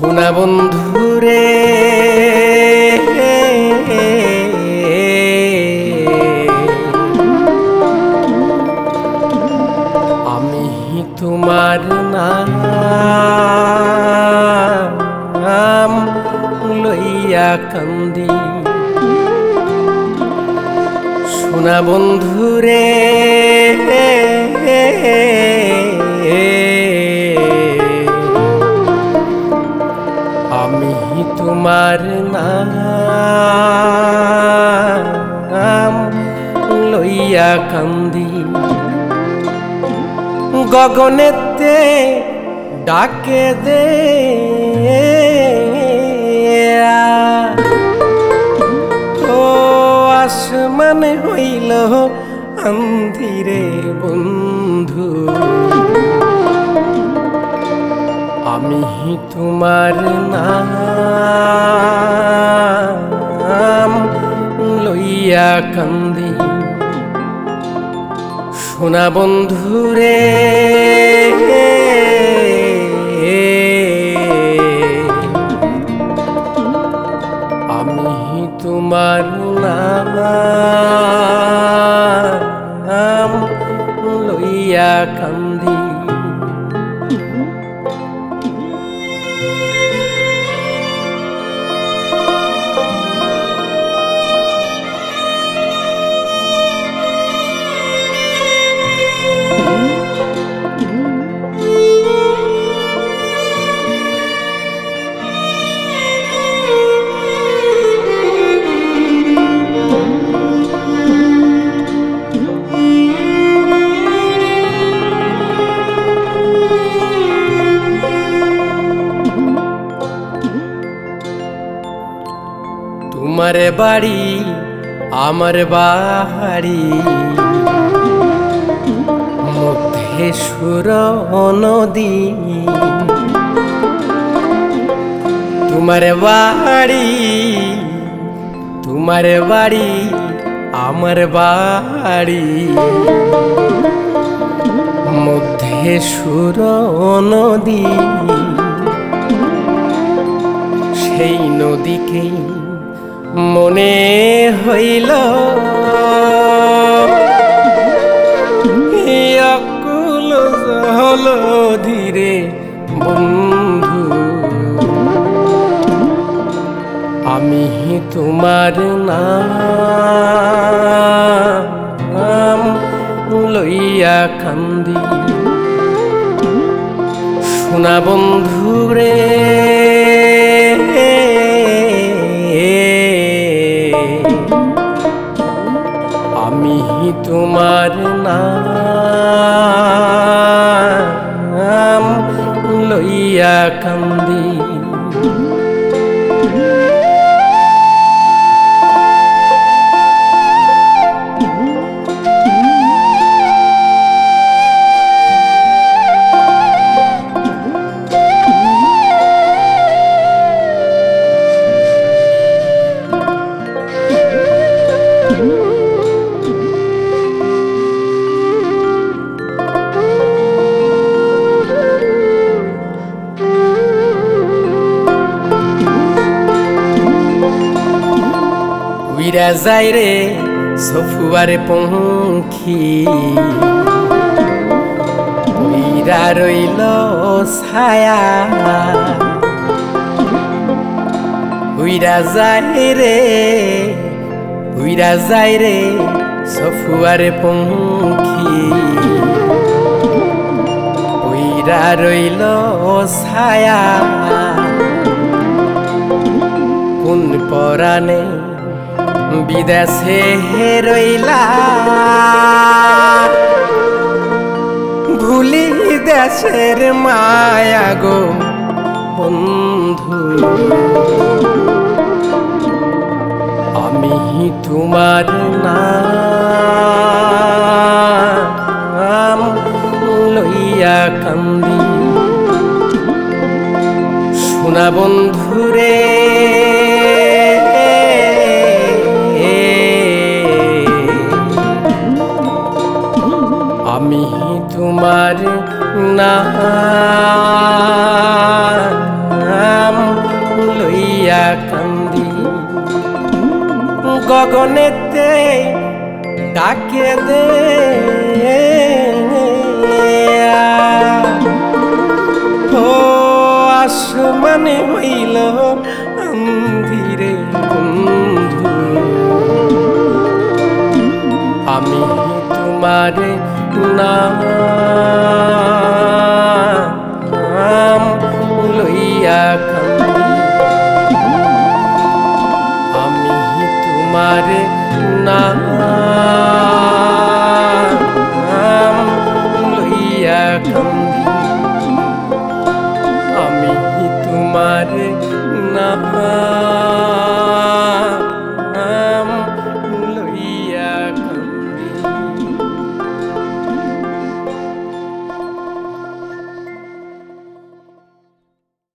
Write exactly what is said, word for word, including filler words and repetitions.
সোনা বন্ধুরে আমি তোমার নাম লইয়া কান্দি। সোনা বন্ধুরে আমি তোমার নাম লইয়া কান্দি। গগনেতে ডাকে দে ও আসমান হইল আন্ধিরে বন্ধু। আমি তোমার নাম লইয়া কান্দি। সোনা বন্ধুরে আমি তোমার নাম লইয়া কান্দি। তোমার বাড়ি আমার বাড়ি মধ্যে সুর নদী। তোমার বাড়ি তোমার বাড়ি আমার বাড়ি মধ্যে সুর নদী। সেই নদীকেই মনে হইল আকুল জল ধীরে বন্ধু। আমি তোমার নাম লইয়া কান্দি। সোনা বন্ধুরে আমি তোমার নাম লইয়া কান্দি। উইরা যায় রে সফুয়ারে পঙ্খী উইরা রইল ছায়া। উইরা যায় রে উইরা যায় রে সফুয়ারে পঙ্খী উইরা রইল ছায়া। কোন পরাণে বিদেশে রইলা ভুলি দেশের মায়া গো বন্ধু। আমি তোমার নাম লইয়া কান্দি। সোনা বন্ধুরে আমি তোমার নাম লইয়া কান্দি গগনেতে ডাকে দে ও আসমানে হইল আন্ধিরে বন্ধু আমি তোমারে নাম লইয়া কান্দি আমি তোমারে নাম লইয়া কান্দি আমি তোমারে